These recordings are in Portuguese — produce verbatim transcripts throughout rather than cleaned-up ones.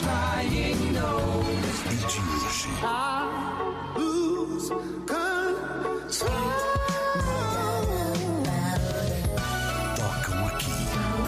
crying nose. E de hoje. I lose control. Tocam aqui.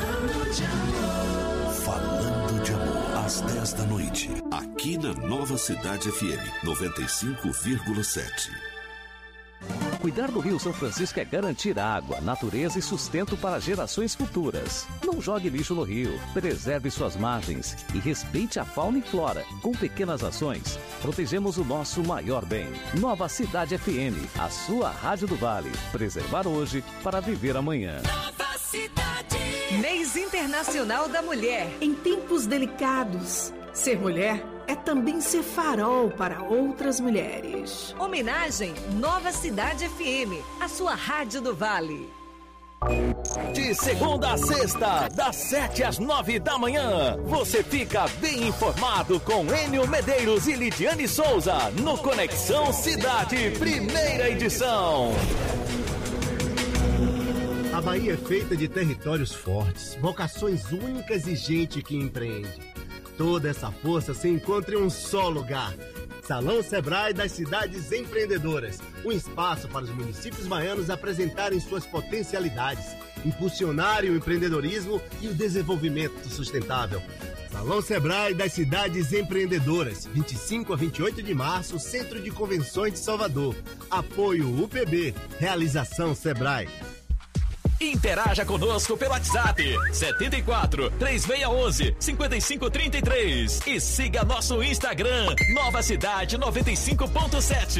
Falando de amor. Às dez da noite. Aqui na Nova Cidade F M noventa e cinco vírgula sete. Cuidar do Rio São Francisco é garantir água, natureza e sustento para gerações futuras. Não jogue lixo no rio, preserve suas margens e respeite a fauna e flora. Com pequenas ações, protegemos o nosso maior bem. Nova Cidade F M, a sua rádio do Vale. Preservar hoje para viver amanhã. Nova Cidade. Mês Internacional da Mulher. Em tempos delicados, ser mulher é também ser farol para outras mulheres. Homenagem Nova Cidade F M, a sua rádio do Vale. De segunda a sexta, das sete às nove da manhã, você fica bem informado com Enio Medeiros e Lidiane Souza no Conexão Cidade, primeira edição. A Bahia é feita de territórios fortes, vocações únicas e gente que empreende. Toda essa força se encontra em um só lugar. Salão Sebrae das Cidades Empreendedoras. Um espaço para os municípios baianos apresentarem suas potencialidades, impulsionarem o empreendedorismo e o desenvolvimento sustentável. Salão Sebrae das Cidades Empreendedoras, vinte e cinco a vinte e oito de março, Centro de Convenções de Salvador. Apoio U P B. Realização Sebrae. Interaja conosco pelo WhatsApp setenta e quatro, três seis um um, cinco cinco três três e siga nosso Instagram Nova Cidade noventa e cinco ponto sete.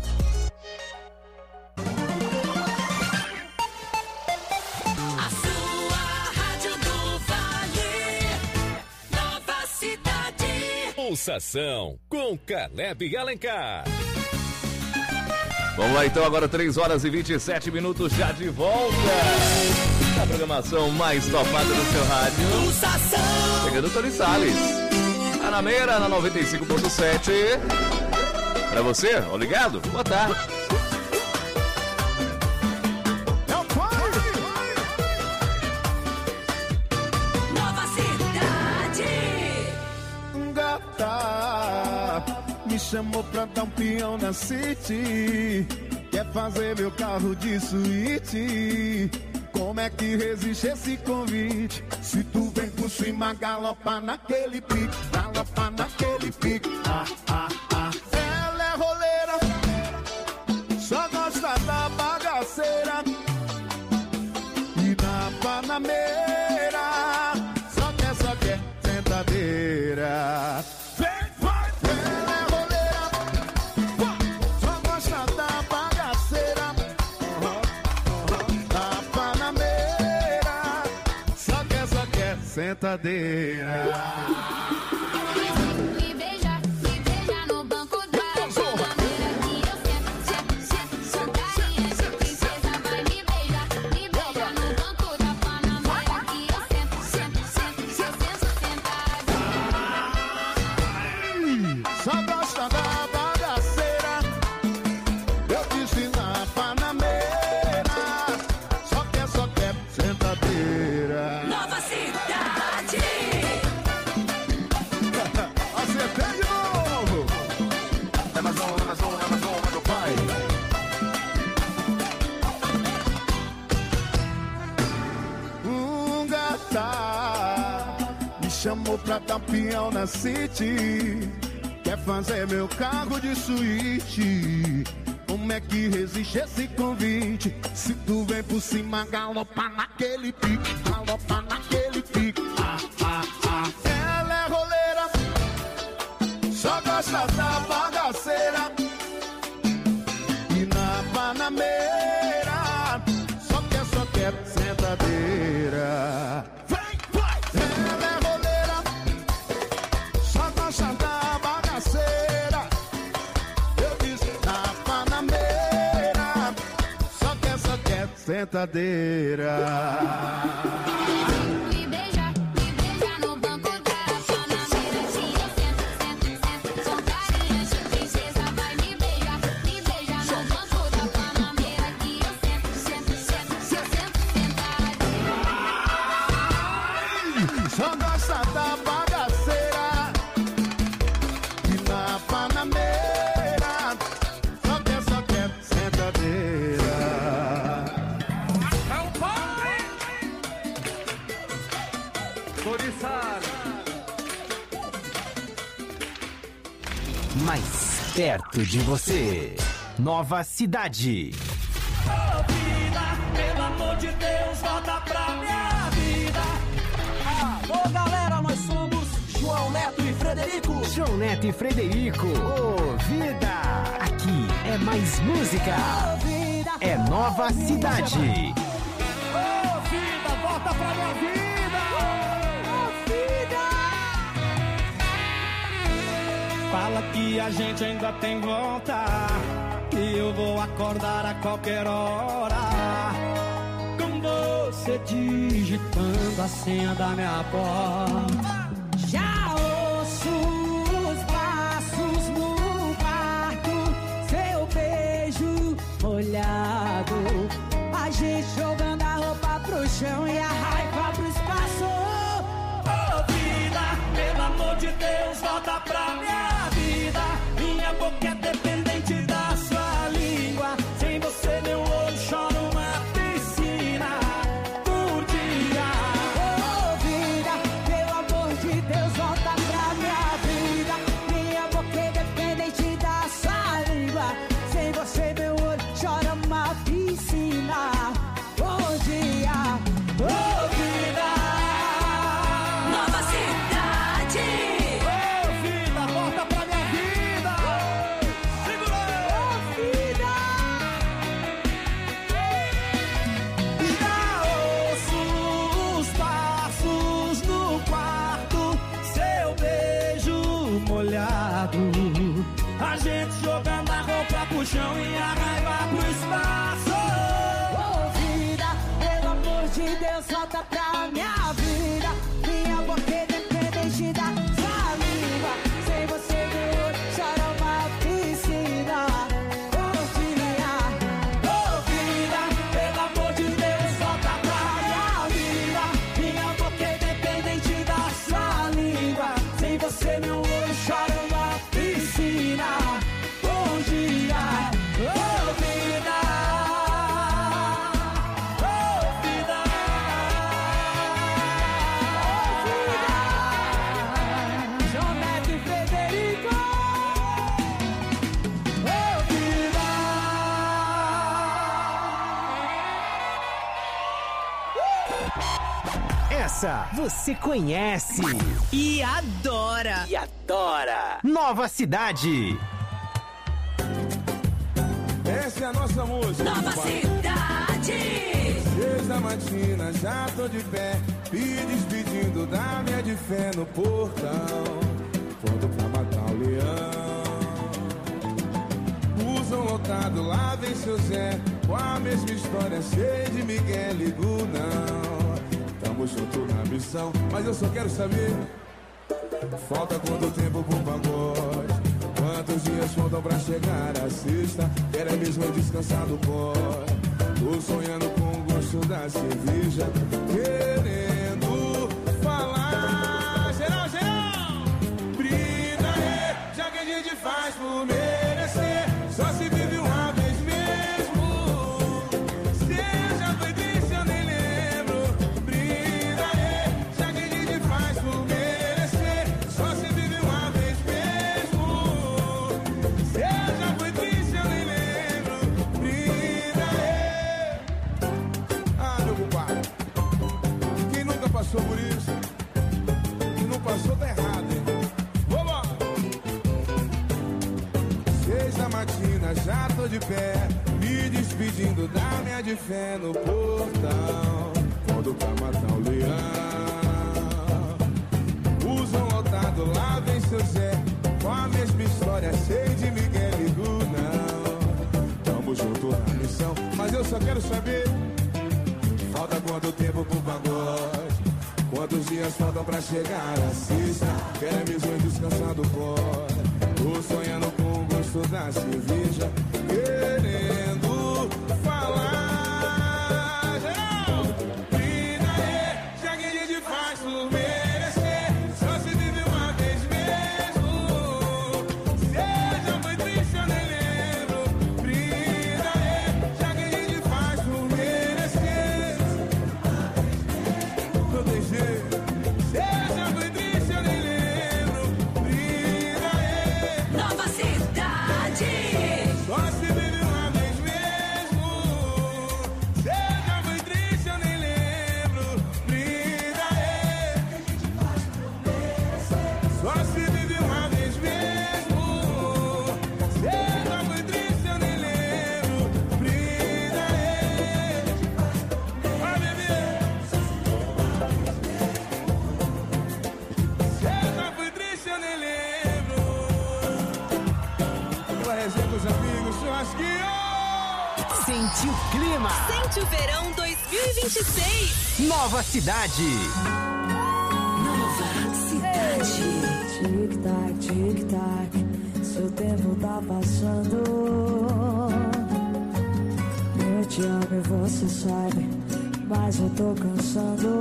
A sua rádio do Vale. Nova Cidade. Pulsação com Caleb Alencar. Vamos lá então, agora três horas e vinte e sete minutos, já de volta. A programação mais topada do seu rádio. Pulsação. Chegando o Tony Salles. Tá na meira, na noventa e cinco ponto sete. Pra você, ó, ligado? Boa tarde. Nova Cidade. Gata me chamou pra dar um peão na City. Quer fazer meu carro de suíte. Como é que resiste esse convite? Se tu vem por cima, galopa naquele pique, galopa naquele pique. Ah, ah, ah. Ela é roleira, só gosta da bagaceira. E na Panameira, só quer, só quer sentadeira. Sentadeira. Me beija, me beija no banco da Panameira que eu sento, sento, sento, sou carinha de princesa. Vai me beijar, me beija no banco da Panameira que eu sento, sento, sento, sou sento, sentada. Só gosta da bagaceira. Eu disse na Panameira. Só quer, só quer sentadeira. Nova Cidade. Acertei de novo. Amazon, Amazon, Amazon, meu pai. Um gata me chamou pra dar peão na City. Quer fazer meu carro de suíte. Como é que resiste esse convite? Se tu vem por cima, galopa naquele pique, galopa naquele pique. Ah, ah, ah. Ela é roleira, só gosta da bagaceira. E na Panameira, só quer, só quer sentadeira. Vem, vai! Ela é roleira, só gosta da bagaceira. Eu disse na Panameira, só quer, só quer sentadeira. Me beija, me beija no banco da Panameira que eu sento, sento, sento, sou carinha de princesa. Vai me beijar, me beija no banco da Panameira que eu sento, sento, sento, sou sento, sentada. Só gosta da bagaceira. Mais perto de você. Nova Cidade. Ô vida, pelo amor de Deus, volta pra minha vida. Alô galera, nós somos João Neto e Frederico. João Neto e Frederico. Ô vida, aqui é mais música. É Nova Cidade. Ô vida, volta pra minha vida. Ô vida. Fala que a gente ainda tem volta, que eu vou acordar a qualquer hora, com você digitando a senha da minha porta. Já ouço os passos no quarto, seu beijo molhado, a gente jogando a roupa pro chão e a raiva pro espaço. Ô vida, pelo amor de Deus, volta pra minha vida. Minha boca é dependente da sua língua, sem você meu olho chora uma piscina por dia. Ô vida, pelo amor de Deus, volta pra minha vida. Minha boca é dependente da sua língua, sem você meu olho chora uma piscina. Bom dia, Ô vida, Nova Cidade. ô vida, volta pra minha vida. Segura aí. vida. Já ouço os passos no quarto, seu beijo molhado, a gente jogando a roupa pro chão e a raiva pro espaço. Ô vida, pelo amor de Deus, volta pra minha vida. Minha boca é dependente da sua língua, sem você meu olho chora uma piscina. Bom dia, Ô vida, pelo amor de Deus, volta pra minha vida. Minha boca é dependente da sua língua, sem você meu olho chora uma piscina. Bom dia, ô vida, ô vida, João Neto e Frederico. ô vida. Essa você conhece E adora. e adora. Nova Cidade. Essa é a nossa música. Nova Cidade. Seis da matina, já tô de pé, me despedindo da minha de fé no portão. Pronto pra matar o leão. Usam lotado, lá vem seu Zé, com a mesma história, cheio de Miguel, ligo não. Tamo junto na missão, mas eu só quero saber, falta quanto tempo pro pagode? Quantos dias faltam pra chegar a sexta? Quero é mesmo descansar do pó. Tô sonhando com o gosto da cerveja, querendo falar. Geral, geral! Brida aí, já que a gente faz por merecer. Só se vive uma vez mesmo. Seja foi triste, eu nem lembro. Brida aí, já que a gente faz por merecer. Só se vive uma vez mesmo. Seja foi triste, eu nem lembro. Brida aí. Ah, meu compadre, quem nunca passou por isso? Quem não passou tá errado, hein? Vamos! Seis da matina, já tô de pé, me despedindo da minha de fé no portão. Quando pra matar o leão, usam lotado, lá vem seu Zé, com a mesma história, cheio de Miguel e não. Tamo junto na missão, mas eu só quero saber, falta quanto tempo pro pagode? Quantos dias faltam pra chegar a sexta? Quero é mesmo descansar do pó. Tô sonhando com o gosto da cerveja, querendo falar. Geral, brida aí, já que a gente faz por merecer. Só se vive uma vez mesmo. Seja foi triste, eu nem lembro. Brida aí, já que a gente faz por merecer. Proteger, seja Só se vive uma vez mesmo. Se não foi triste, eu nem lembro. Brida, é. Vai, bebê. Se não foi triste, eu nem lembro. Aquela resenha com os amigos, churrasquinho. Sente o clima. Sente o verão dois mil e vinte e seis. Nova Cidade. Nova Cidade. Tic-tac, tic-tac, seu tempo tá passando. Eu te amo e você sabe, mas eu tô cansando.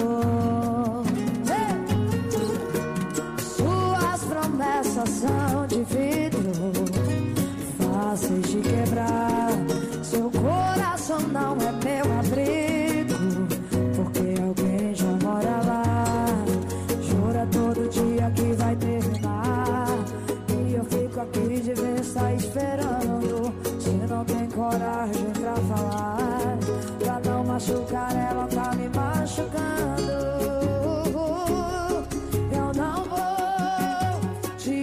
Suas promessas são de vidro, fáceis de quebrar. Seu coração não é meu abrigo, porque alguém já mora lá. Jura todo dia que vai terminar, e eu fico aqui de vez tá esperando. Se não tem coragem pra falar, pra não machucar ela, tá me machucando. Eu não vou te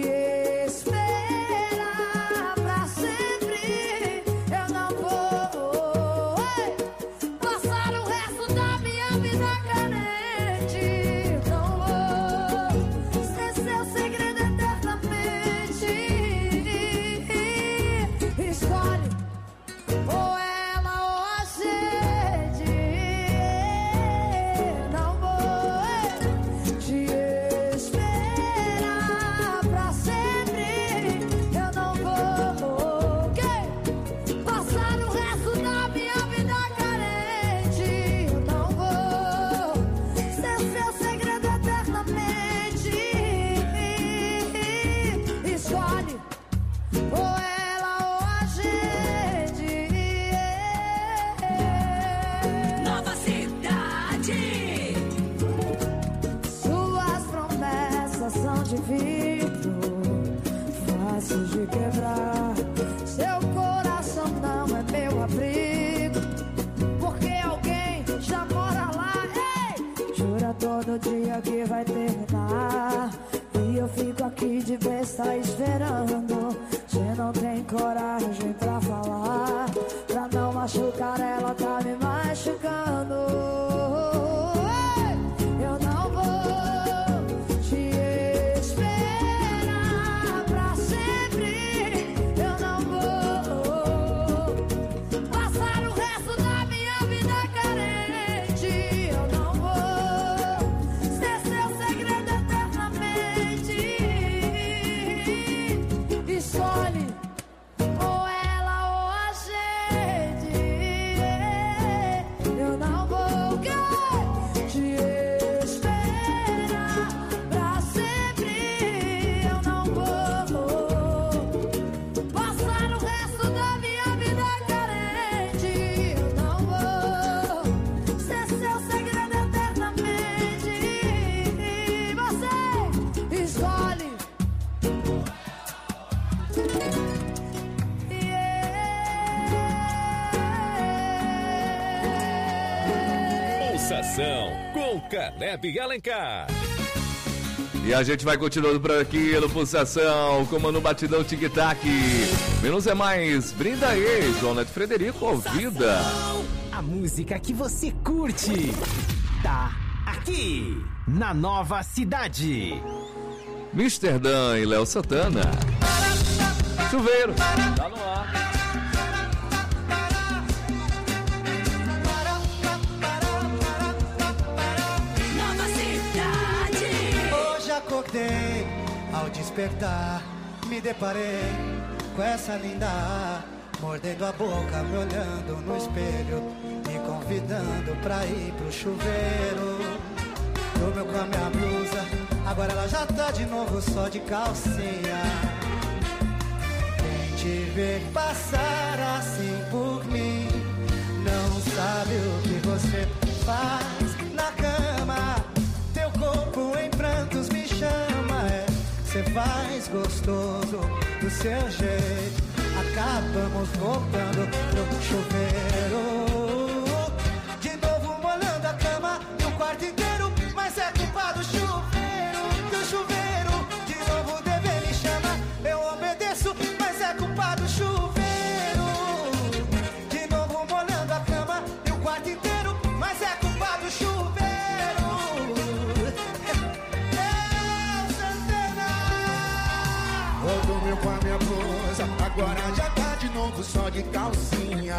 esperar pra sempre. Eu não vou ei, passar o resto da minha vida carente. Não vou ser seu segredo eternamente. Escolhe ou ela ou a gente. Não vou te esperar pra sempre. Eu não vou que passar o resto da minha vida carente. Eu não vou ser seu segredo eternamente. Escolhe ou ela ou a gente. Nova Cidade. Suas promessas são de vidro, fáceis de quebrar. Seu coração não é meu abrigo, porque alguém já mora lá. Ei! Jura todo dia que vai terminar, e eu fico aqui de besta esperando. Você não tem coragem pra falar, pra não machucar ela, tá me machucando. Ei! Eu não vou te esperar pra sempre. Eu não vou passar o resto da minha vida carente. Eu não vou ser seu segredo eternamente. Escolhe ou ela ou a gente. Eu não vou te esperar pra sempre. Eu não vou passar o resto da minha vida carente. Eu não vou ser seu segredo eternamente. Você escolhe. Pulsação com Caleb e Alencar. E a gente vai continuando por aqui no Pulsação, comando Batidão Tic-Tac. Menos é mais, brinda aí, João Neto Frederico, ouvida. A música que você curte tá aqui na Nova Cidade. mister Dan e Léo Santana. Chuveiro, tá no ar. Nova Cidade. Hoje acordei, ao despertar, me deparei com essa linda, mordendo a boca, me olhando no espelho, me convidando pra ir pro chuveiro. Dormiu com a minha blusa, agora ela já tá de novo só de calcinha. Quem te vê passar assim por mim, não sabe o que você faz na cama. Teu corpo em prantos me chama, é. Cê faz gostoso do seu jeito. Acabamos voltando pro chuveiro, de novo molhando a cama e o quarto inteiro. Mas é culpa do chuveiro, do chuveiro, de novo calça, agora já tá de novo só de calcinha.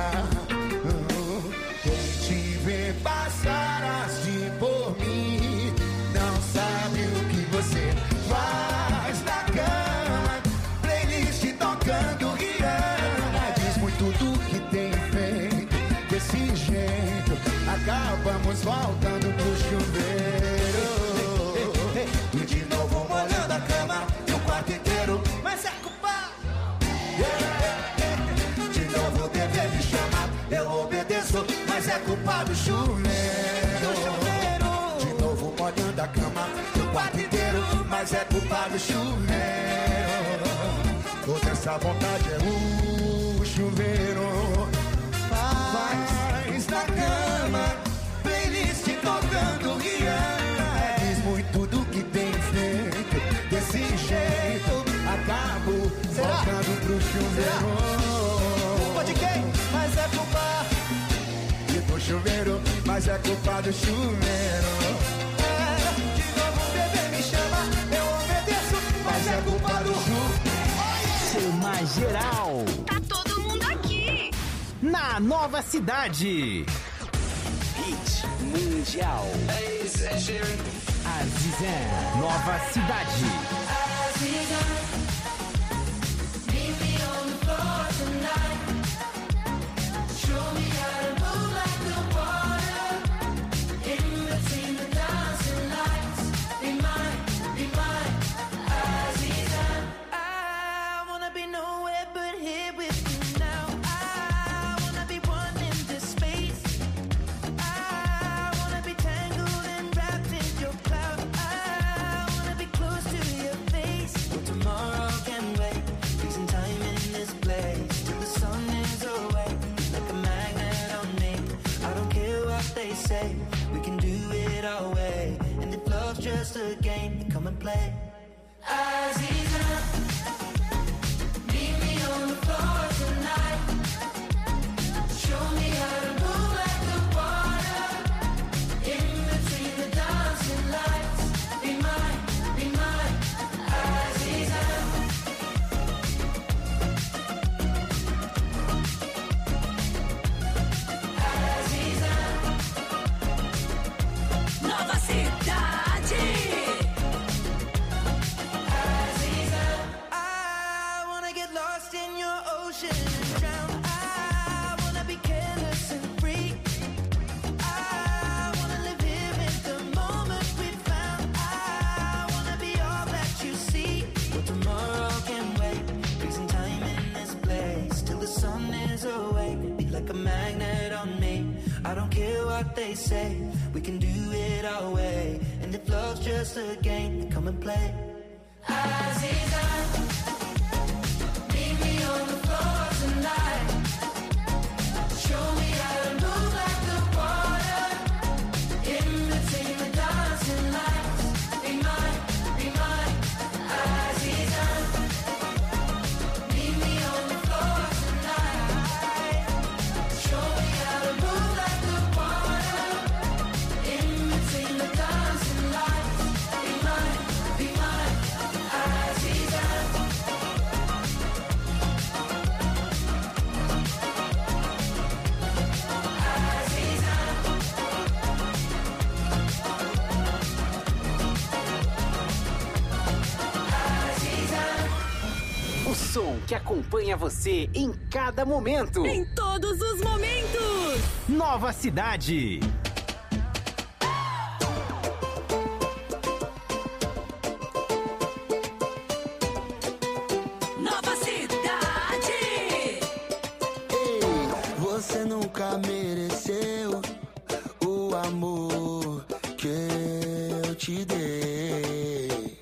Quem te vê passar assim por mim não sabe o que você faz na cama. Playlist tocando Rihanna, diz muito do que tem feito. Desse jeito acabamos voltando pro chuveiro. E de novo molhando a cama e o quarto inteiro. Mas é culpa. De novo o bebê me chama, eu obedeço, mas é culpa do chuveiro. De novo molhando a cama e o quarto inteiro, mas é culpa do chuveiro. Toda essa vontade é o chuveiro. Faz na cama, playlist tocando Rihanna, diz muito do que tem feito. Desse jeito acabo voltando pro chuveiro. Culpa de quem? Mas é culpa e do chuveiro, mas é culpa do chuveiro. É, de novo o bebê me chama, eu obedeço, mas é culpa do chuveiro. Chama geral. Tá todo mundo aqui. Na Nova Cidade. Hit Mundial. Azizé, Nova Cidade. We can do it our way, and if love's just a game, then come and play. Aziza, meet me on the floor tonight. Show me how to move like the water in between the dancing lights. Be mine, be mine, Aziza. Nova Cidade. I wanna get lost in your ocean and drown. I wanna be careless and free. I wanna live here in the moment we found. I wanna be all that you see. But tomorrow can wait. Freezing time in this place till the sun is awake. Be like a magnet on me. I don't care what they say. We can do it our way. And if love's just a game, then come and play. Aziza, meet me on the floor tonight. Show me how to move like the water in between the dancing lights. Be mine, be mine, Aziza. Meet me on the floor tonight. Show me how to move like the water in between the dancing lights. Be mine, be mine, Aziza. O som que acompanha você em cada momento. Em todos os momentos. Nova Cidade. Nova Cidade. Você nunca mereceu o amor que eu te dei.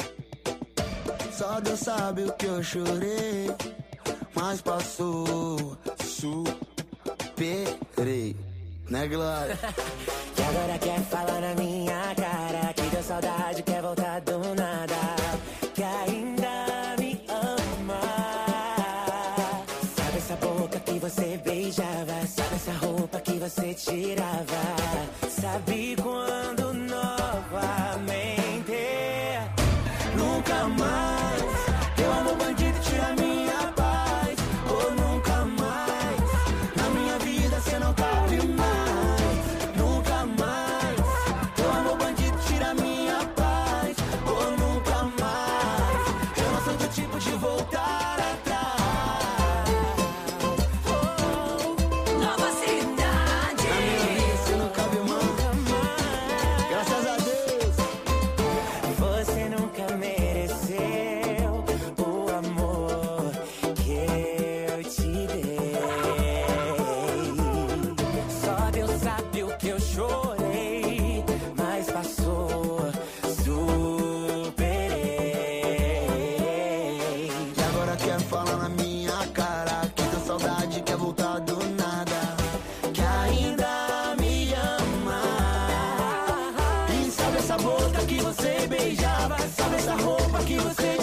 Só Deus sabe o que eu chorei, mas passou, superei, né, Glória? E agora quer falar na minha cara que deu saudade, quer voltar do nada, que ainda me ama. Sabe essa boca que você beijava, sabe essa roupa que você tirava, sabe quando novamente nunca mais teu amor bandido tira minha paz.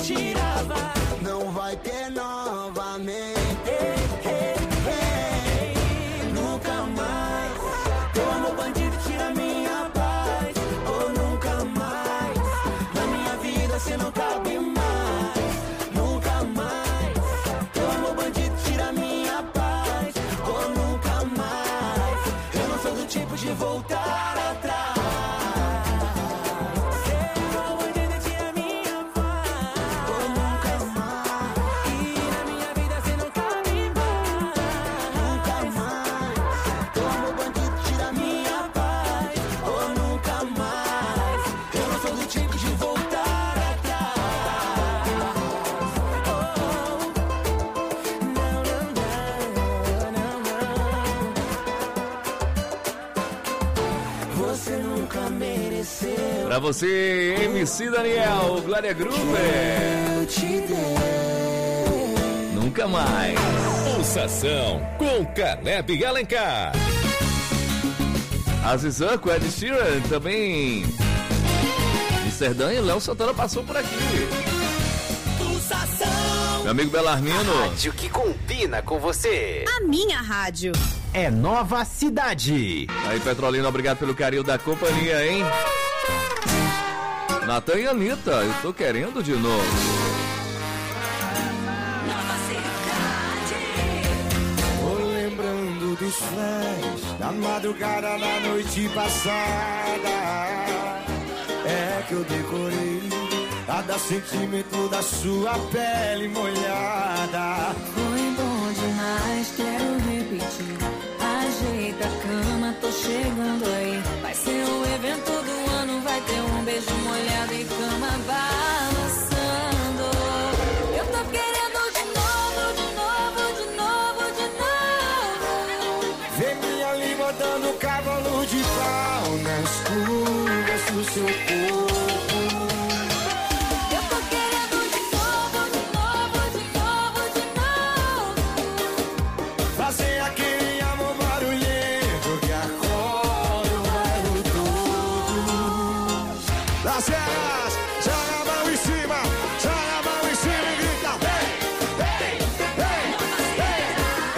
tirava. Não vai ter novamente. Nunca mais. Teu amor bandido tira minha paz. Oh, nunca mais. Na minha vida cê não cabe mais. Nunca mais. Teu amor bandido tira minha paz. Oh, nunca mais. Eu não sou do tipo de voltar atrás. Pra você, M C Daniel, Glória Groover. Eu te dei. Nunca mais. Pulsação com Caleb Alencar. Azizan com Ed Sheeran também. mister Dan e Léo Santana passou por aqui. Pulsação. Meu amigo Belarmino. A rádio que combina com você. A minha rádio. É Nova Cidade. Aí, Petrolina, obrigado pelo carinho da companhia, hein? Natan e Anitta, eu tô querendo de novo. Nova Cidade. Vou lembrando dos flash da madrugada da noite passada. É que eu decorei cada centímetro da sua pele molhada. Foi bom demais, quero repetir. Ajeita a cama, tô chegando aí. Vai ser o evento do ano, vai ter um beijo molhado e cama balançando. Eu tô querendo de novo, de novo, de novo, de novo. Vê minha língua dando cavalo de pau nas curvas do seu corpo. Eu tô querendo de novo, de novo, de novo, de novo. Fazer aquele amor barulhento que acorda o bairro todo. Las Vegas, joga a mão em cima, joga a mão em cima e grita: vem, vem, vem, vem,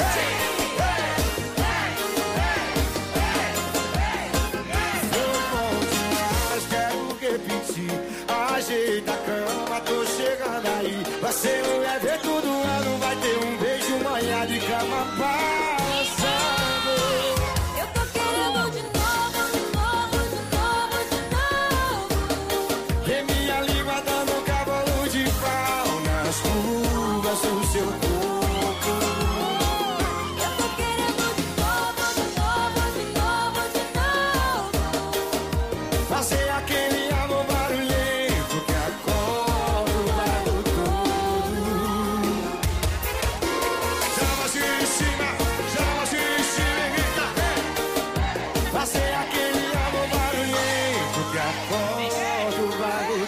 vem, vem, vem, vem. Foi bom demais, quero repetir. Ajeita a cama, tô chegando aí. Vai ser o evento do ano, vai ter um beijo molhado e cama passando. Eu tô querendo de novo, de novo, de novo, de novo. Vê minha língua dando cavalo de pau nas curvas do seu corpo. Eu tô querendo de novo, de novo, de novo, de novo. Fazer aquele amor barulhento que acorda o bairro todo. Chama assim em cima, chama assim em cima e grita: vem. Fazer aquele amor barulhento que acorda o bairro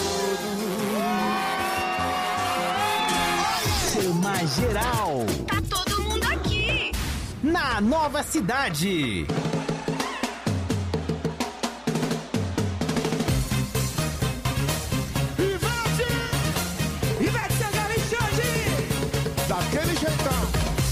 todo. Chama geral. Tá todo mundo aqui. Na Nova Cidade. Ivete Sangalo e Xande. Daquele jeitão.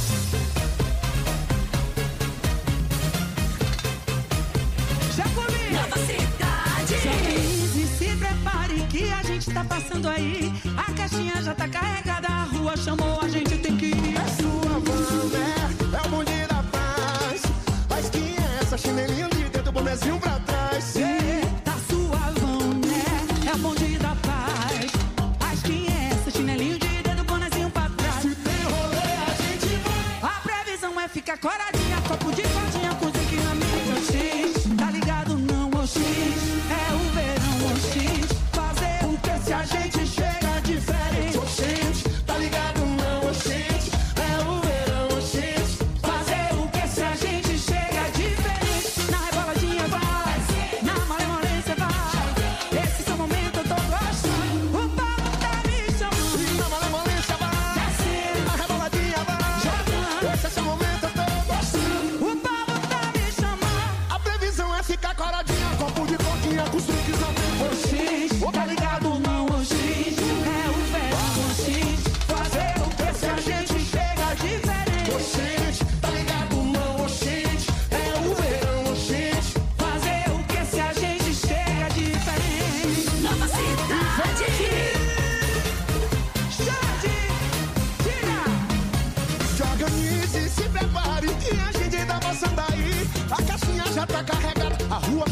Jacobi. Nova Cidade. Sorrise, se prepare que a gente tá passando aí. A caixinha já tá carregada, a rua chamou, a gente tem que ir. É sua van, é, é o bonde da paz. Mas quem é essa chinelinha de dedo, bonezinho pra trás? É, tá suavão, né? É o bonde da paz. Mas quem é essa chinelinho de dedo, bonezinho pra trás? Se tem rolê, a gente vai. A previsão é ficar coradinha, copo de cordinha com zinc na mídia X. Tá ligado não, X? É o verão, X. Fazer o que se a gente chega diferente, X. Tá ligado não, X? É o verão, X. Fazer o que se a gente chega diferente. Na reboladinha vai, na malemolência vai. Esse seu momento eu tô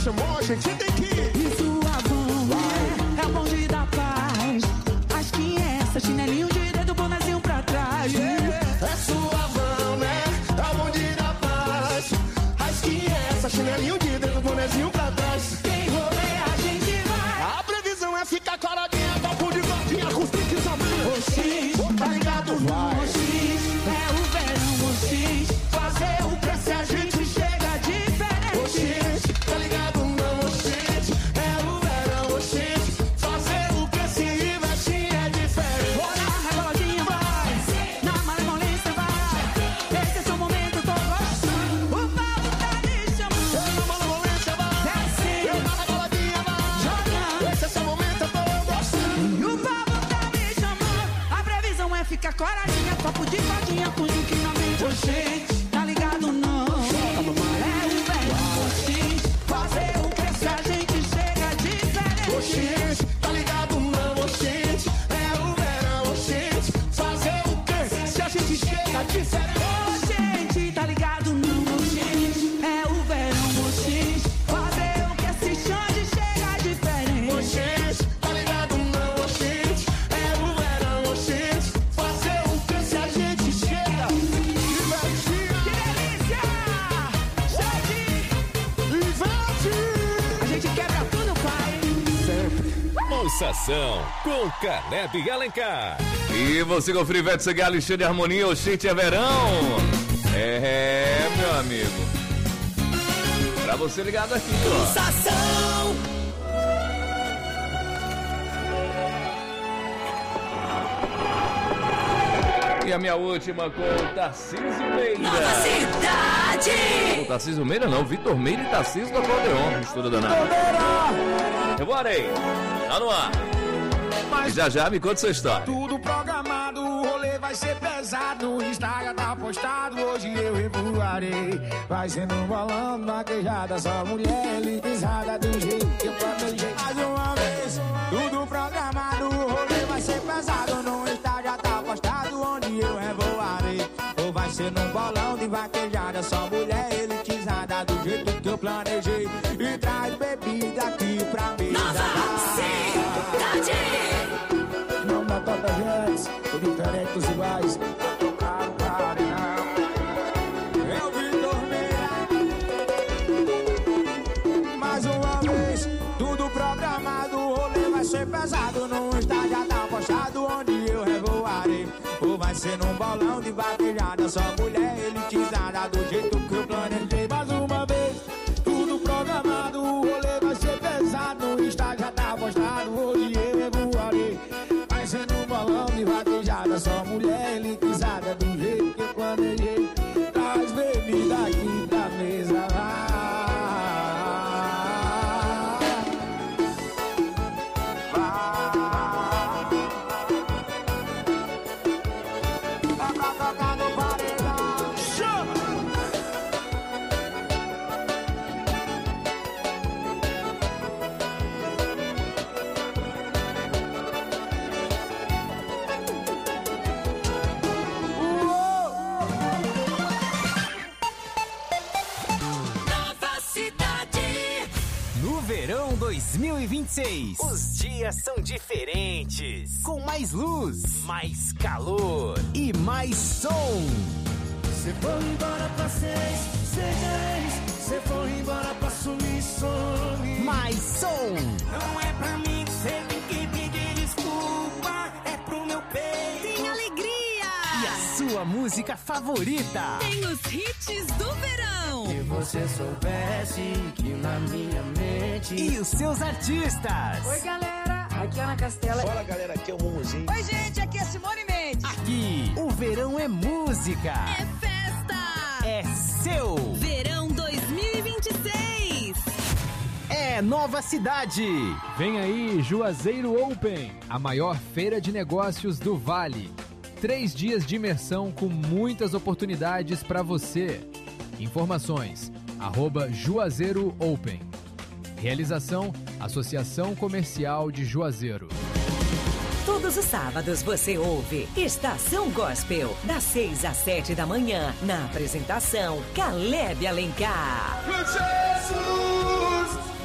chamou, a gente tem que ir. E sua van é, é o bonde da paz. As quinhentas, chinelinho de dedo, bonezinho pra trás. É sua van, né? É o bonde da paz. As quinhentas, chinelinho de dedo, bonezinho pra trás. Quem rolê a gente vai. A previsão é ficar coladinha, papo de gordinha, com os piques a mão. Oxi, tá ligado? Vai. Oxi, é o verão, oxi. Fazer o que se a gente chega diferente. Oxi, tá ligado? Não, oxi. É o verão, oxi. Fazer o que se investir é diferente. Bora, reboladinha, vai. Na malemolência, vai. Esse é seu momento, tô gostando. O Paulo tá me chamando. Na malemolência, vai. Desce. Eu na reboladinha, vai. Jogando. Esse é seu momento, eu tô gostando. E o Paulo tá me chamando. A previsão é ficar coradinha, papo de codinha, com que na mente. Oxê, tá ligado não? É o verão, oxi. Fazer o que se a gente chega diferente. Oxi, tá ligado não, oxi. É o verão, oxi. Fazer o que se a gente chega diferente. Ô, gente, tá ligado não, oxi. É o verão, oxi. Fazer o que se chama chega diferente. Oxi, tá ligado não, oxi. É o verão, oxi. Fazer o que se a gente chega divertir. Que delícia! Gente! Divertir! A gente quebra tudo, pai. Pulsação com Caleb e Alencar. E você com o Frivete Seguir, Alexandre Harmonia, o Gente é Verão. É, meu amigo. Pra você ligado aqui, ó. Pulsação! E a minha última com o Tarcísio Meira. Nova Cidade! O Tarcísio Meira não, Vitor Meira e Tarcísio do Acordeon. Mistura danada. Eu voarei. Tá no ar. E já já me conta sua história. Tudo programado, o rolê vai ser pesado. O Instagram tá postado, hoje eu revoarei. Vai ser no bolão, maquejada, só mulher elitizada do jeito que eu planejei. Mais uma vez, tudo programado, o rolê vai ser pesado. No Instagram tá postado, onde eu revoarei. Ou vai ser no bolão de vaquejada, só mulher elitizada do jeito que eu planejei. E traz bebida aqui pra mim. Nova Cidade! Não dá tanta gente, tô diferente dos iguais. Eu tocar o cara, não. Eu vi dormir. Mais uma vez, tudo programado. O rolê vai ser pesado. No estádio tá postado, onde eu revoarei. Ou vai ser num bolão de vaquejada, só mulher elitizada do jeito que eu planejei. Mais uma vez, tudo programado. O rolê vai ser pesado. No estádio tá postado, hoje eu revoarei. Vai ser num bolão de vaquejada, só mulher elitizada do jeito que eu planejei. Traz bebida aqui pra mesa. É pra tocar no paredão. Chama! Nova Cidade! No verão dois mil e vinte e seis, os dias são diferentes. Com mais luz, mais calor e mais som. Cê foi embora pra seis, seja ex. Cê foi embora pra sumir, some. Mais som. Não é pra mim que cê tem que pedir desculpa. É pro meu peito. Tem alegria! E a sua música favorita. Tem os hits do verão! Se você soubesse que na minha mente. E os seus artistas. Oi, galera. Aqui é Ana Castela. Fala, galera. Aqui é o Mumuzinho. Oi, gente. Aqui é Simone Mendes. Aqui, o verão é música. É festa! É seu. Verão dois mil e vinte e seis! É Nova Cidade. Vem aí Juazeiro Open, a maior feira de negócios do Vale. Três dias de imersão com muitas oportunidades para você. Informações, arroba Juazeiro Open. Realização, Associação Comercial de Juazeiro. Todos os sábados você ouve Estação Gospel, das seis às sete da manhã, na apresentação Caleb Alencar. Jesus,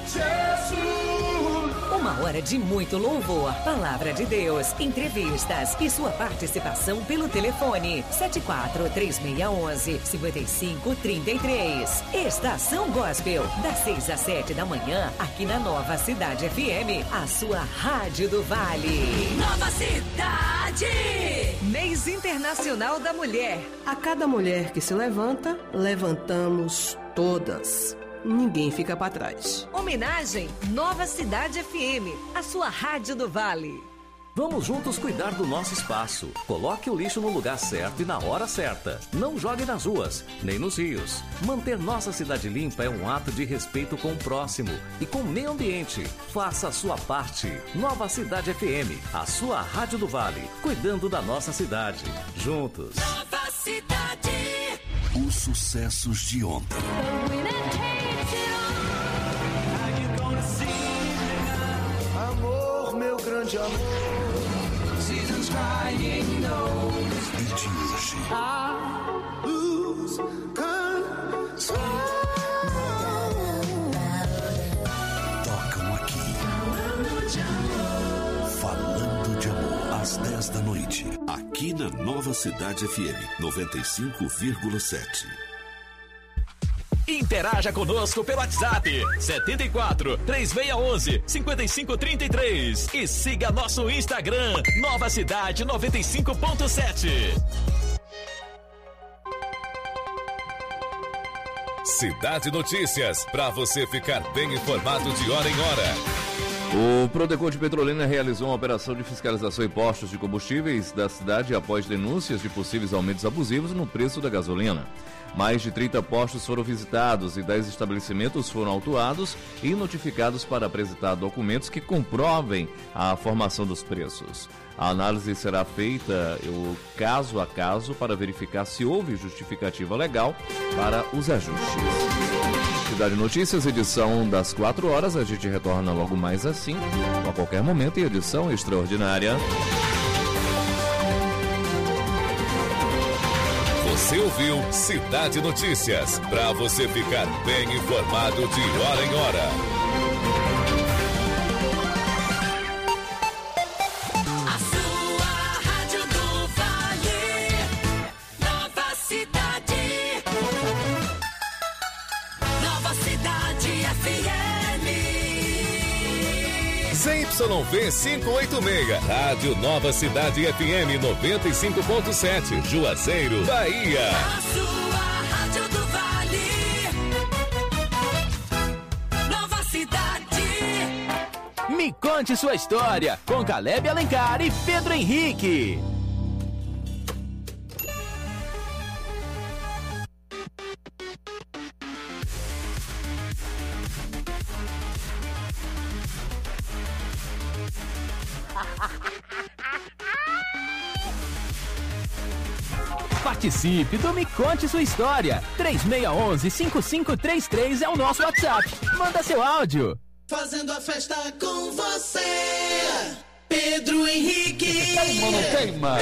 Uma hora de muito louvor, palavra de Deus, entrevistas e sua participação pelo telefone sete quatro três seis um um cinco cinco três três. Estação Gospel, das seis às sete da manhã, aqui na Nova Cidade F M, a sua Rádio do Vale. Nova Cidade! Mês Internacional da Mulher. A cada mulher que se levanta, levantamos todas. Ninguém fica para trás. Homenagem Nova Cidade F M, a sua Rádio do Vale. Vamos juntos cuidar do nosso espaço. Coloque o lixo no lugar certo e na hora certa. Não jogue nas ruas, nem nos rios. Manter nossa cidade limpa é um ato de respeito com o próximo e com o meio ambiente. Faça a sua parte. Nova Cidade F M, a sua Rádio do Vale, cuidando da nossa cidade. Juntos. Nova Cidade! Os sucessos de ontem. Amor, meu grande amor. Seasons crying no. E de hoje. I lose control. Tocam aqui. Falando de amor. Às dez da noite. Aqui na Nova Cidade F M noventa e cinco vírgula sete. Interaja conosco pelo WhatsApp setenta e quatro, três seis um um, cinco cinco três três e siga nosso Instagram Nova Cidade noventa e cinco ponto sete. Cidade Notícias, para você ficar bem informado de hora em hora. O Prodecon de Petrolina realizou uma operação de fiscalização em postos de combustíveis da cidade após denúncias de possíveis aumentos abusivos no preço da gasolina. Mais de trinta postos foram visitados e dez estabelecimentos foram autuados e notificados para apresentar documentos que comprovem a formação dos preços. A análise será feita o caso a caso para verificar se houve justificativa legal para os ajustes. Cidade Notícias, edição das quatro horas. A gente retorna logo mais assim, a qualquer momento, em edição extraordinária. Você ouviu Cidade Notícias, para você ficar bem informado de hora em hora. A sua Rádio do Vale, Nova Cidade. Nova Cidade F M. Z Y V quinhentos e oitenta e seis, Rádio Nova Cidade F M noventa e cinco ponto sete, Juazeiro, Bahia. A sua Rádio do Vale, Nova Cidade. Me conte sua história com Caleb Alencar e Pedro Henrique. Participe do Me Conte Sua História. três seis um um, cinco cinco três três é o nosso WhatsApp. Manda seu áudio. Fazendo a festa com você, Pedro Henrique. Queima, não queima.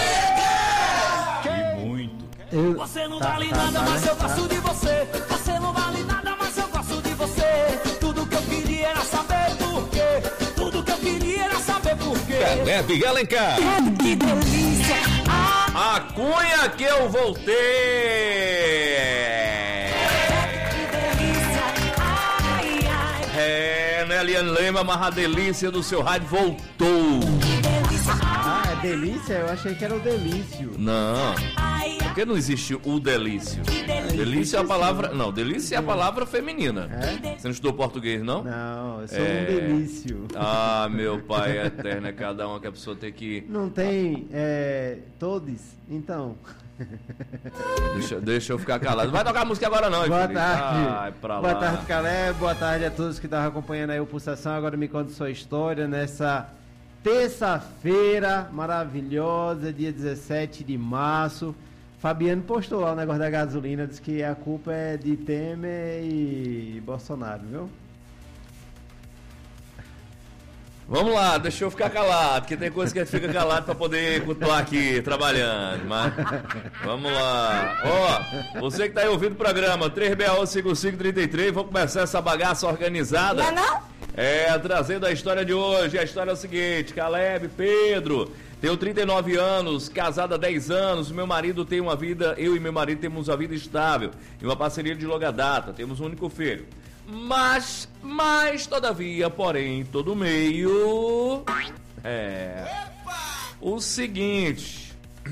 E muito. Você não tá, vale tá, nada, tá, mas tá, eu gosto tá. de você. Você não vale nada, mas eu gosto de você. Tudo que eu queria era saber por quê. Tudo que eu queria era saber por quê. Caleb Alencar. Que delícia. Ah. A cunha que eu voltei. Que delícia. Ai, ai. É, né, Eliane Lema, mas a delícia do seu rádio voltou. Ah, é delícia? Eu achei que era o delício. Não. Por que não existe o delício? Delícia é a palavra... Não, delícia é a palavra feminina. É? Você não estudou português, não? Não, eu sou é... um delício. Ah, meu pai eterno, é cada uma que a pessoa tem que... Não tem, é... todos, então... Deixa, deixa eu ficar calado. Não vai tocar música agora não, Boa filho. tarde. Ai, pra Boa lá. tarde, Caleb. Boa tarde a todos que estavam acompanhando aí o Pulsação. Agora me conta sua história nessa terça-feira maravilhosa, dia dezessete de março. Fabiano postou lá o negócio da gasolina, diz que a culpa é de Temer e Bolsonaro, viu? Vamos lá, deixa eu ficar calado, porque tem coisa que a gente fica calado pra poder continuar aqui trabalhando, mas vamos lá. Ó, você que tá aí ouvindo o programa, três seis um, cinco cinco três três, vamos começar essa bagaça organizada. Não é não? É, trazendo a história de hoje. A história é o seguinte: Caleb Pedro, tenho trinta e nove anos, casado há dez anos, meu marido tem uma vida, eu e meu marido temos uma vida estável e uma parceria de longa data, temos um único filho. Mas, mas, todavia, porém, todo meio, é, o seguinte,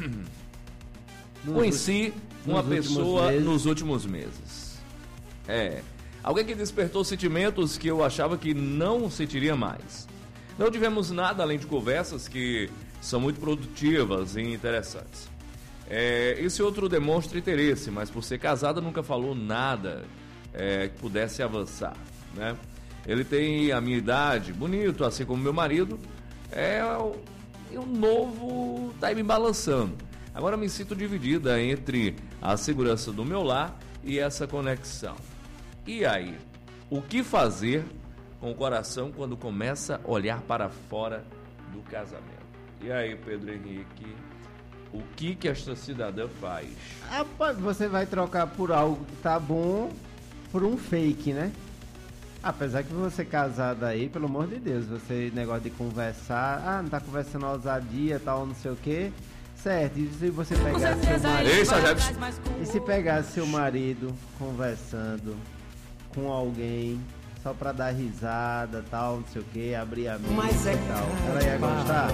conheci uma pessoa nos últimos meses, é, alguém que despertou sentimentos que eu achava que não sentiria mais. Não tivemos nada além de conversas que são muito produtivas e interessantes. É, esse outro demonstra interesse, mas por ser casada nunca falou nada É, que pudesse avançar, né? Ele tem a minha idade, bonito, assim como meu marido, é o, o novo tá me balançando. Agora me sinto dividida entre a segurança do meu lar e essa conexão. E aí, o que fazer com o coração quando começa a olhar para fora do casamento? E aí, Pedro Henrique, o que que esta cidadã faz? Rapaz, você vai trocar por algo que tá bom por um fake, né? Apesar que você casado aí, pelo amor de Deus, você negócio de conversar, ah, não tá conversando ousadia, tal, não sei o que, certo? E se você pegar seu marido, Ei, e se pegar seu marido conversando com alguém só pra dar risada, tal, não sei o que, abrir a mente e tal, ela ia gostar?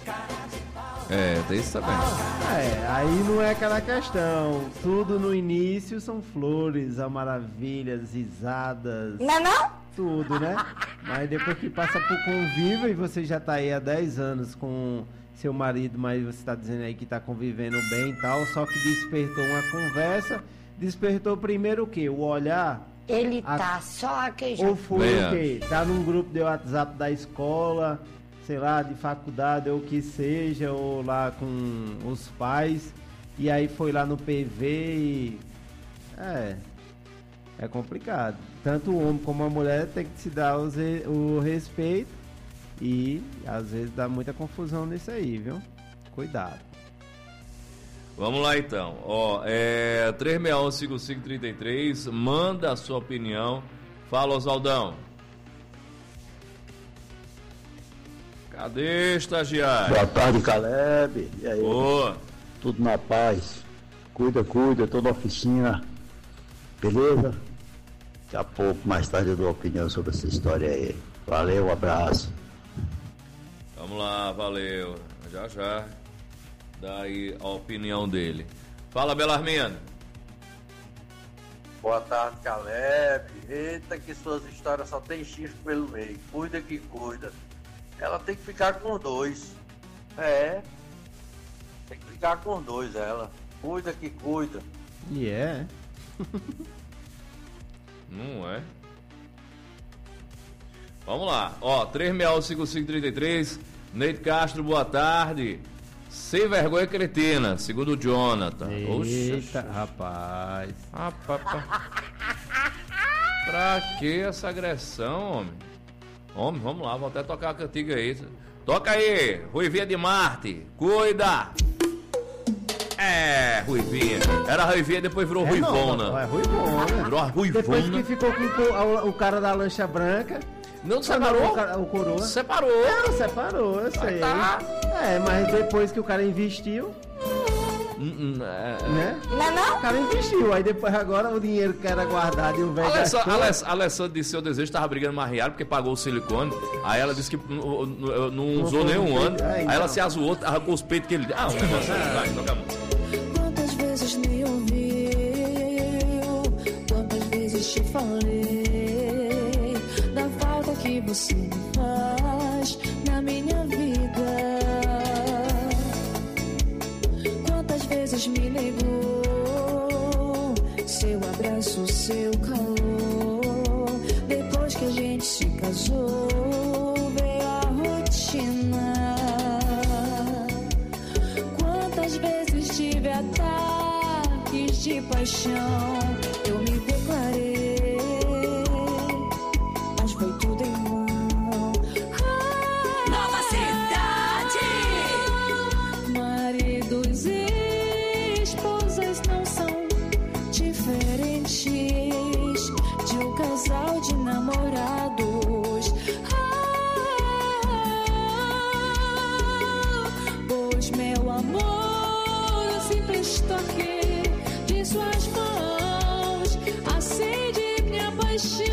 É, tem isso também. É, aí não é aquela questão. Tudo no início são flores, a maravilhas, risadas. Não é não? Tudo, né? Mas depois que passa por convívio e você já tá aí há dez anos com seu marido, mas você tá dizendo aí que tá convivendo bem e tal, só que despertou uma conversa, despertou primeiro o quê? O olhar. Ele a... tá só aquejando. Ou foi o quê? Tá num grupo de WhatsApp da escola, sei lá, de faculdade ou o que seja, ou lá com os pais, e aí foi lá no P V e... É, é complicado. Tanto o homem como a mulher tem que se dar os, o respeito e às vezes dá muita confusão nisso aí, viu? Cuidado. Vamos lá então, ó, é três seis um, cinco cinco três três, manda a sua opinião. Fala, Oswaldão. Cadê, estagiário? Boa tarde, Caleb. E aí? Boa. Tudo na paz. Cuida, cuida, tô na oficina. Beleza? Daqui a pouco, mais tarde, eu dou opinião sobre essa história aí. Valeu, um abraço. Vamos lá, valeu. Já, já. Dá aí a opinião dele. Fala, Belarmino. Boa tarde, Caleb. Eita, que suas histórias só tem chifre pelo meio. Cuida que cuida. Ela tem que ficar com dois. É. Tem que ficar com dois, ela. Cuida que cuida. E é. Não é. Vamos lá. Ó, três seis um, cinco cinco três três. Neide Castro, boa tarde. Sem vergonha cretina, segundo o Jonathan. Eita, Oxa, rapaz. Rapaz, pra... pra que essa agressão, homem? Homem, vamos lá, vou até tocar a cantiga aí. Toca aí, Ruivinha de Marte, cuida! É, Ruivinha. Era Ruivinha, depois virou é Ruivona. Não, é Ruivona. Virou a Ruivona. Depois que ficou com o, o cara da lancha branca. Não separou? O, o coroa. Separou. Não, separou, eu sei. Tá. É, mas depois que o cara investiu... Hum, é... Né? Não, não? O cara investiu, aí depois agora o dinheiro que era guardado e o velho gastou... A Alessandra disse que seu desejo estava brigando mais real porque pagou o silicone. Aí ela disse que não, não, não usou nenhum ano. É, então. Aí ela se azoou, arrancou os peitos que ele... Ah, um negócio assim, vai, toca a música. Quantas vezes me ouviu, quantas vezes te falei da falta que você me faz na minha vida. Quantas vezes me negou seu abraço, seu calor. Depois que a gente se casou, veio a rotina. Quantas vezes tive ataques de paixão, eu me declarei, mas foi tudo em vão. Ah, toque de suas mãos acende minha paixão.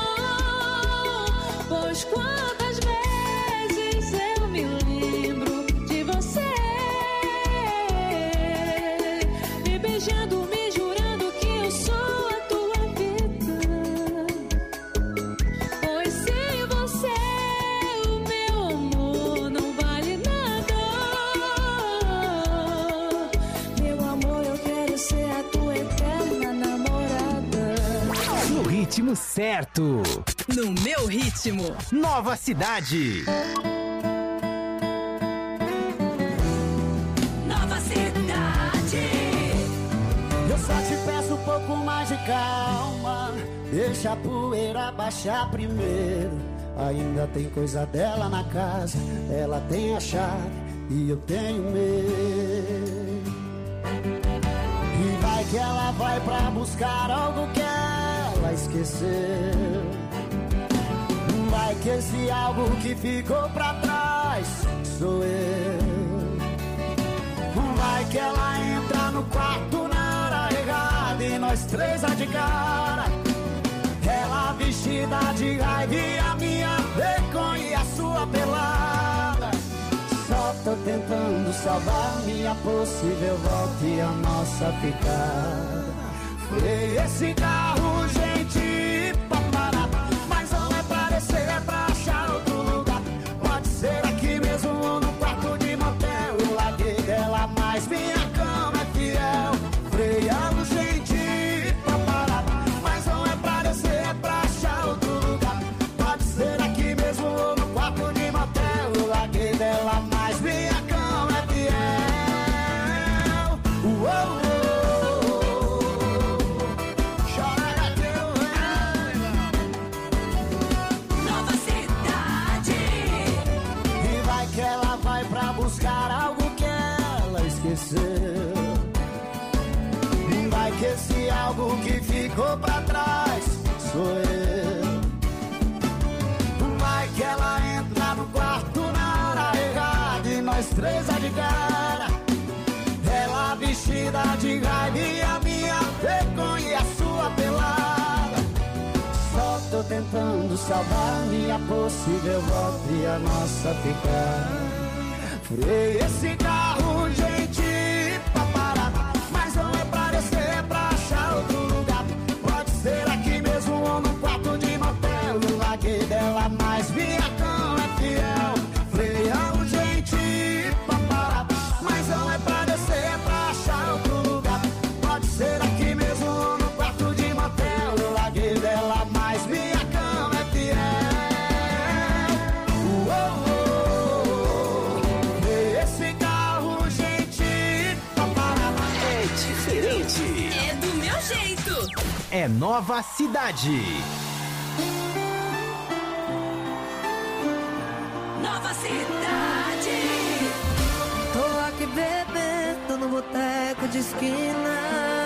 Pois quantas vezes eu me lembro de você, me beijando, me jurando que eu sou a tua vida. Pois sem você o meu amor não vale nada. Meu amor, eu quero ser a tua eterna namorada. No ritmo certo. No meu ritmo. Nova Cidade. Nova Cidade. Eu só te peço um pouco mais de calma. Deixa a poeira baixar primeiro. Ainda tem coisa dela na casa. Ela tem a chave e eu tenho medo. E vai que ela vai pra buscar algo que ela esqueceu. Vai que esse algo que ficou pra trás sou eu. Vai que ela entra no quarto na hora errada e nós três a de cara. Ela vestida de raiva e a minha vergonha e a sua pelada. Só tô tentando salvar minha possível volta e a nossa picada. Foi esse carro, gente, pra parar. Mas não é pra descer, é pra achar outro lugar. Pode ser aqui mesmo ou no quarto de motel. Eu larguei dela, mas minha cama é fiel. Freando, gente, pra parar. Mas não é pra descer, é pra achar outro lugar. Pode ser aqui mesmo ou no quarto de motel. Eu larguei dela, mas minha cama é fiel. Uou, buscar algo que ela esqueceu. Vai que esse algo que ficou pra trás sou eu. Vai que ela entra no quarto na hora errada e nós três a de cara. Ela vestida de raiva e a minha vergonha e a sua pelada. Só tô tentando salvar minha possível volta e a nossa picada. Furei esse carro, gente, pra parar. Mas não é pra descer, é pra achar outro lugar. Pode ser aqui mesmo ou no quarto de motel. Eu larguei dela, mas minha cama é fiel. Freio, gente, pra parar. Mas não é pra descer, é pra achar outro lugar. Pode ser aqui mesmo ou no quarto de motel. Eu larguei dela, mas minha cama é fiel. Uou, é do meu jeito. É Nova Cidade. Nova Cidade. Tô aqui bebendo no boteco de esquina.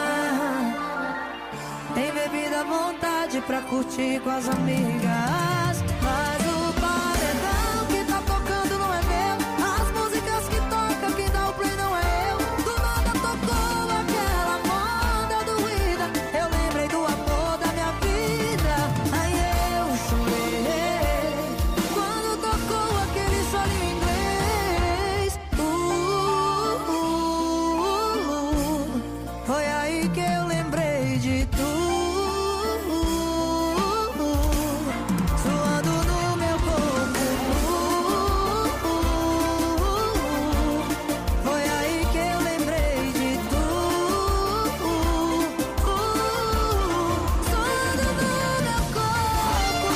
Tem bebida à vontade pra curtir com as amigas. Mas o paredão que tá tocando não é meu. As músicas que tocam, quem dá o play não é eu. Do nada tocou aquela moda doída. Eu lembrei do amor da minha vida. Aí eu chorei quando tocou aquele solinho inglês. Uh, uh, uh, foi aí que eu lembrei de tu. Suando no meu corpo. Foi aí que eu lembrei de tu. Suando no meu corpo.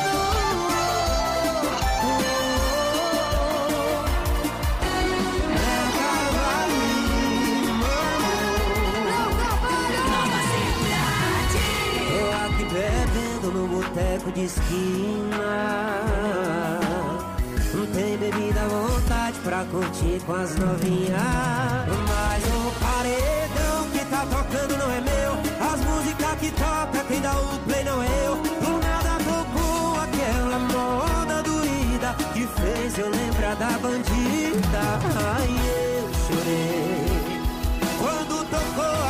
Nova Cidade. Tô aqui bebendo no boteco de esquina. Não tem bebida à vontade pra curtir com as novinhas. Mas o paredão que tá tocando não é meu. As músicas que toca, quem dá o play não é eu. Do nada tocou aquela moda doída que fez eu lembrar da bandida. Ai, eu chorei quando tocou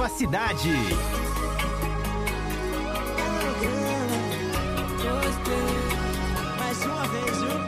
Nova Cidade. Mais uma vez, viu?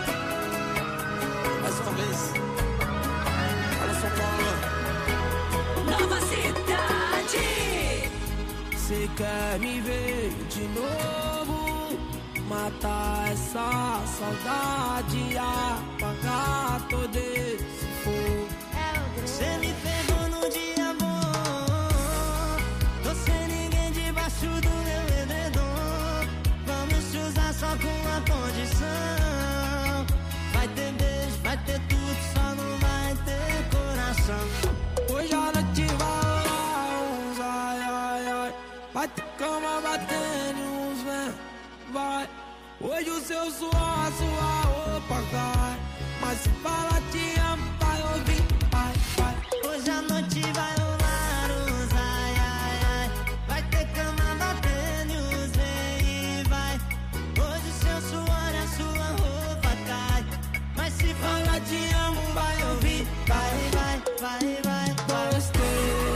Mais uma vez. Olha só, Paula. Nova Cidade. Você quer me ver de novo? Matar essa saudade, apagar todo esse fogo. Você me pegou no dia bom. Tô sem ninguém debaixo do meu edredom. Vamos te usar só com uma condição. Vai ter beijo, vai ter tudo, só não vai ter coração. Hoje a noite vai rolar uns ai, ai, ai. Vai ter cama batendo uns vem, vai. Hoje o seu suor, a sua roupa cai. Mas se fala te amo, vai ouvir, vai, vai. Hoje a noite vai rolar uns ai, ai, ai. Vai ter cama batendo uns vem e vai. Hoje o seu suor, a sua roupa cai. Mas se fala te amo, vai ouvir, vai, vai, vai, vai. Gostei.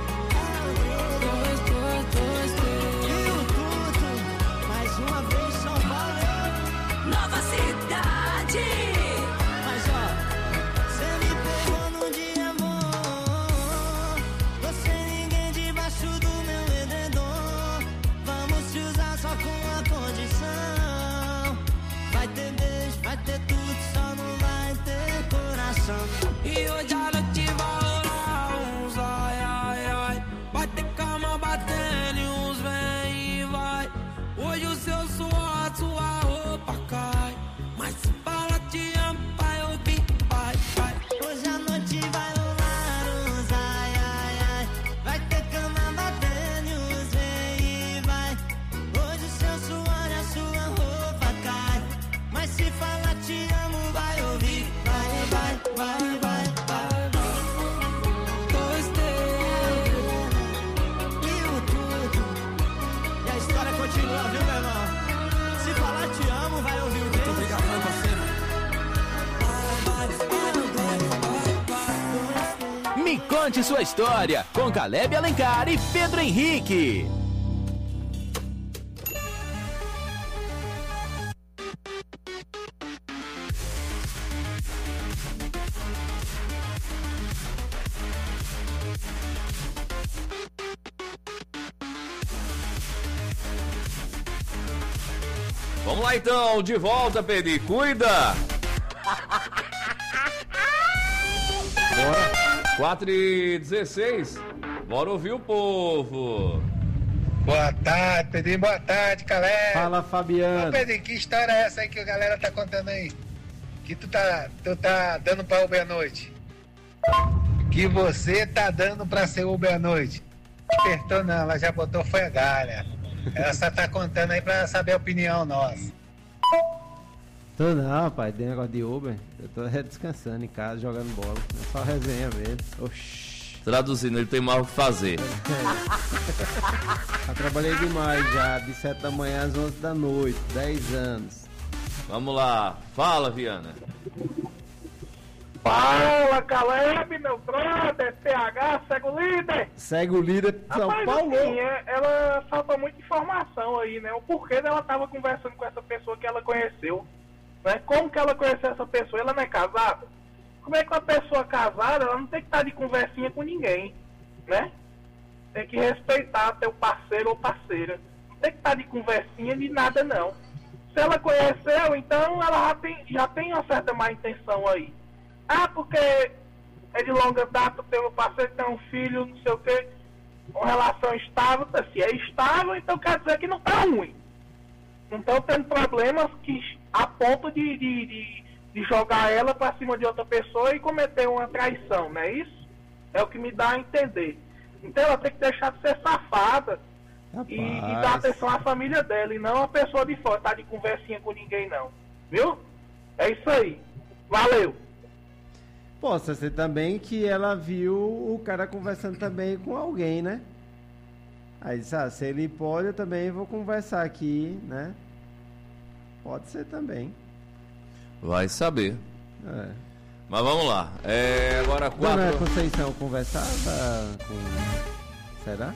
Gostei, gostei. E o tudo, mais uma vez, São Paulo. Nova Cidade. Mas ó, cê me pegou num dia bom. Tô sem ninguém debaixo do meu edredom. Vamos te usar só com uma condição. Vai ter beijo, vai ter tudo, só não vai ter coração. E hoje a noite vai rolar uns ai, ai, ai. Vai ter cama batendo e uns vem e vai. Hoje o seu suor, a sua roupa cai. Mas se fala te amo, vai ouvir, vai, vai. Hoje a noite vai rolar uns ai, ai, ai. Vai ter cama batendo e uns vem e vai. Hoje o seu suor, a sua roupa cai. Mas se fala te amo, vai ouvir, vai, vai, vai, vai, vai. Gostei. E o tudo. E a história continua, viu, meu irmão? Se falar te amo, vai ouvir o quê? Muito obrigado, meu parceiro. Me conte sua história com Caleb Alencar e Pedro Henrique. Vamos lá então, de volta, Pedro. E cuida! Bora. quatro e dezesseis. Bora ouvir o povo. Boa tarde, Pedrinho. Boa tarde, galera. Fala, Fabiano. Ô, Pedrinho, que história é essa aí que a galera tá contando aí? Que tu tá, tu tá dando pra Uber à noite? Que você tá dando pra ser Uber à noite? Apertou não, ela já botou foi a galha. Ela só tá contando aí pra saber a opinião nossa. Tô não, rapaz, tem negócio de Uber. Eu tô descansando em casa, jogando bola. É só resenha mesmo. Oxi. Traduzindo, ele tem mais o que fazer. Já trabalhei demais já, de sete da manhã às onze da noite, dez anos. Vamos lá, fala, Viana. Fala, Caleb, meu brother, P H, segue o líder. Segue o líder São Rapaz, Paulo. Assim, é, ela falta muita informação aí, né? O porquê dela tava conversando com essa pessoa que ela conheceu. Né? Como que ela conheceu essa pessoa? Ela não é casada? Como é que uma pessoa casada, ela não tem que estar de conversinha com ninguém, né? Tem que respeitar teu parceiro ou parceira. Não tem que estar de conversinha de nada, não. Se ela conheceu, então ela já tem, já tem uma certa má intenção aí. Ah, porque é de longa data, tem um parceiro, tem um filho, não sei o quê, uma relação estável. Se é estável, então quer dizer que não tá ruim. Não estão tendo problemas que a ponto de, de, de, de jogar ela para cima de outra pessoa e cometer uma traição, não é isso? É o que me dá a entender. Então ela tem que deixar de ser safada e, e dar atenção à família dela e não a pessoa de fora, tá de conversinha com ninguém não. Viu? É isso aí. Valeu! Possa ser também que ela viu o cara conversando também com alguém, né? Aí disse, ah, se ele pode, eu também vou conversar aqui, né? Pode ser também. Vai saber. É. Mas vamos lá. É, agora quatro... Dona Conceição conversava com... Será?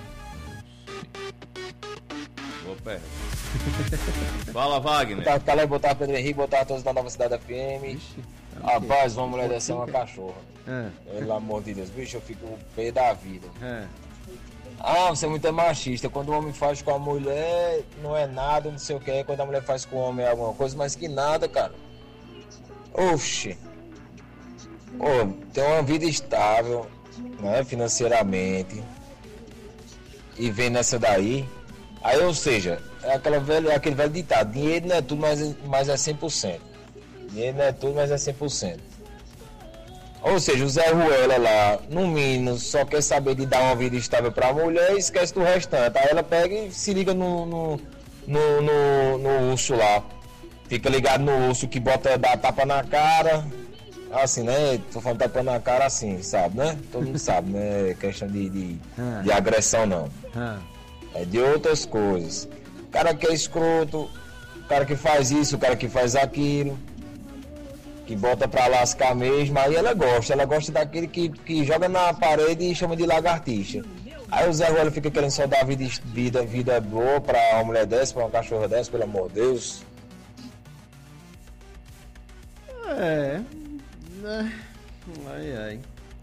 Boa pergunta. Fala, Wagner. Botar Caleb, botar Pedro Henrique, botar todos da Nova Cidade F M. Rapaz, uma mulher dessa é uma cachorra. É. Pelo amor de Deus, bicho, eu fico pé da vida. É. Ah, você é muito machista. Quando o homem faz com a mulher, não é nada, não sei o que. Quando a mulher faz com o homem é alguma coisa, mas que nada, cara. Oxi. Ô, tem uma vida estável, né, financeiramente. E vem nessa daí. Aí, ou seja, é aquela velha, é aquele velho ditado: dinheiro não é tudo, mas, mas é cem por cento. Dinheiro não é tudo, mas é cem por cento. Ou seja, o Zé Ruela lá, no mínimo, só quer saber de dar uma vida estável pra mulher e esquece do restante. Aí ela pega e se liga no, no, no, no, no urso lá. Fica ligado no urso que bota, dá tapa na cara. Assim, né? Tô falando tapa na cara assim, sabe, né? Todo mundo sabe, né? É questão de, de, de agressão, não. É de outras coisas. O cara que é escroto, o cara que faz isso, o cara que faz aquilo, que bota pra lascar mesmo, aí ela gosta. Ela gosta daquele que, que joga na parede e chama de lagartixa. Aí o Zé Ruela fica querendo só dar vida, vida, vida boa pra uma mulher dessa, pra uma cachorra dessa, pelo amor de Deus. É. Ai, ai.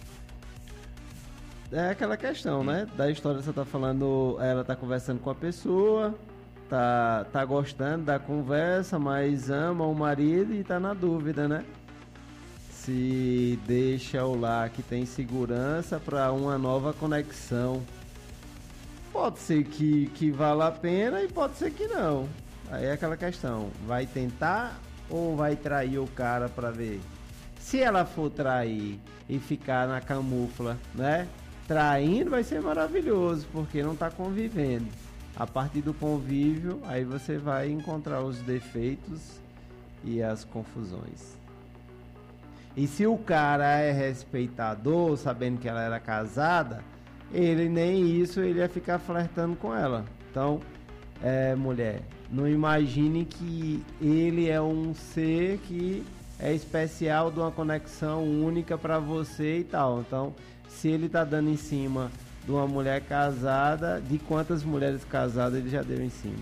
É aquela questão, né? Da história que você tá falando, ela tá conversando com a pessoa, tá, tá gostando da conversa, mas ama o marido e tá na dúvida, né? Se deixa o lar que tem segurança para uma nova conexão. Pode ser que, que vale a pena e pode ser que não. Aí é aquela questão, vai tentar ou vai trair o cara para ver? Se ela for trair e ficar na camufla, né? Traindo vai ser maravilhoso, porque não tá convivendo. A partir do convívio, aí você vai encontrar os defeitos e as confusões. E se o cara é respeitador, sabendo que ela era casada, ele nem isso, ele ia ficar flertando com ela. Então, é, mulher, não imagine que ele é um ser que é especial, de uma conexão única para você e tal. Então, se ele tá dando em cima de uma mulher casada, de quantas mulheres casadas ele já deu em cima?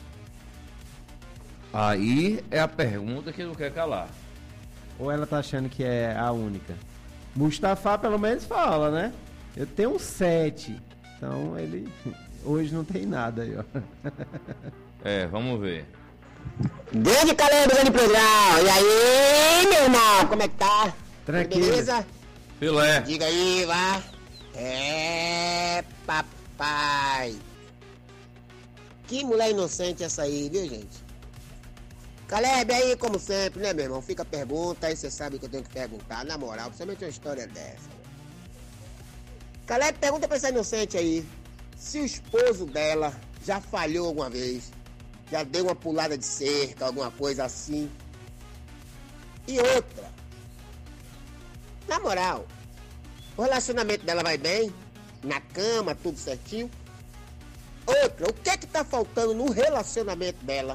Aí é a pergunta que não quer calar. Ou ela tá achando que é a única? Mustafa pelo menos fala, né? Eu tenho um sete. Então ele hoje não tem nada aí, ó. É, vamos ver. Grande Caleb, grande programa. E aí, meu irmão, como é que tá? Tranquilo. Beleza? Filé. Diga aí, vá. É, papai. Que mulher inocente essa aí, viu, gente? Caleb, aí, como sempre, né, meu irmão? Fica a pergunta, aí você sabe que eu tenho que perguntar, na moral, principalmente uma história dessa. Caleb, pergunta pra essa inocente aí, se o esposo dela já falhou alguma vez, já deu uma pulada de cerca, alguma coisa assim. E outra, na moral, o relacionamento dela vai bem, na cama, tudo certinho. Outra, o que é que tá faltando no relacionamento dela?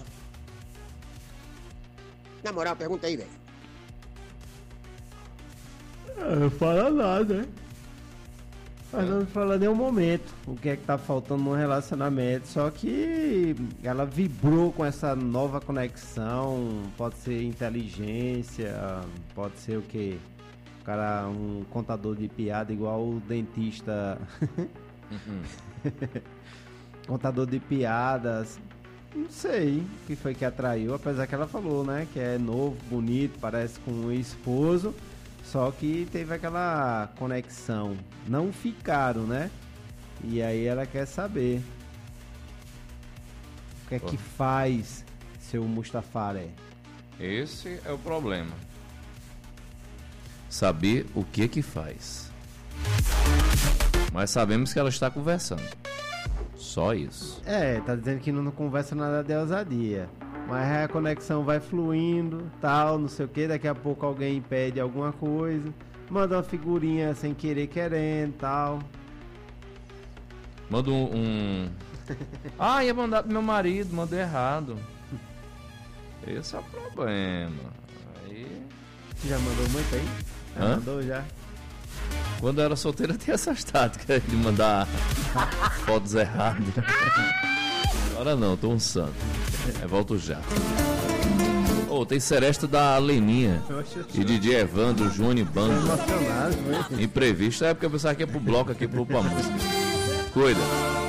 Na moral, pergunta aí, velho. Não fala nada, né? Mas não fala nenhum momento o que é que tá faltando no relacionamento. Só que ela vibrou com essa nova conexão. Pode ser inteligência, pode ser o quê? O cara, um contador de piada igual o dentista. Uhum. Contador de piadas. Não sei o que foi que atraiu, apesar que ela falou, né? Que é novo, bonito, parece com um esposo. Só que teve aquela conexão. Não ficaram, né? E aí ela quer saber o que é que faz seu Mustafaré. Esse é o problema. Saber o que que faz. Mas sabemos que ela está conversando. Só isso. É, tá dizendo que não conversa nada de ousadia. Mas aí a conexão vai fluindo, tal, não sei o que. Daqui a pouco alguém pede alguma coisa. Manda uma figurinha sem querer, querendo, tal. Manda um... um... ah, ia mandar pro meu marido, mandou errado. Esse é o problema. Aí... Já mandou muito aí? Já Hã? mandou já? Quando eu era solteira tinha essas táticas de mandar fotos erradas. Agora não, tô um santo. É, volto já. Oh, tem seresta da Leninha e D J Evandro, Júnior Bando. Imprevisto, é porque eu pensava que ia pro bloco aqui pro pra música. Cuida.